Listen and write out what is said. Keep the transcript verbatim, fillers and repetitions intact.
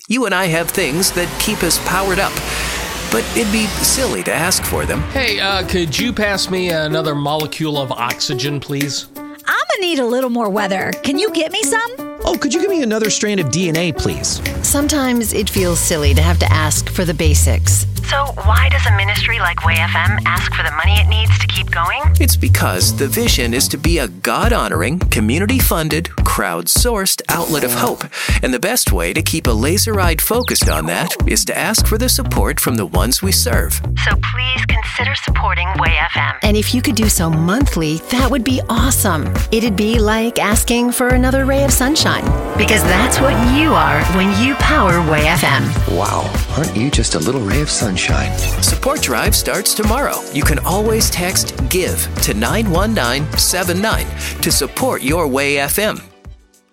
You and I have things that keep us powered up, but it'd be silly to ask for them. Hey, uh, could you pass me another molecule of oxygen, please? I'm gonna need a little more weather. Can you get me some? Oh, could you give me another strand of D N A, please? Sometimes it feels silly to have to ask for the basics. So why does a ministry like W A F M ask for the money it needs to keep going? It's because the vision is to be a God-honoring, community-funded, crowd-sourced outlet of hope. And the best way to keep a laser-eyed focused on that is to ask for the support from the ones we serve. So please consider supporting W A F M. And if you could do so monthly, that would be awesome. It'd be like asking for another ray of sunshine. Because that's what you are when you power W A F M. Wow, aren't you just a little ray of sunshine? Support Drive starts tomorrow. You can always text GIVE to nine one nine seven nine to support your W A F M.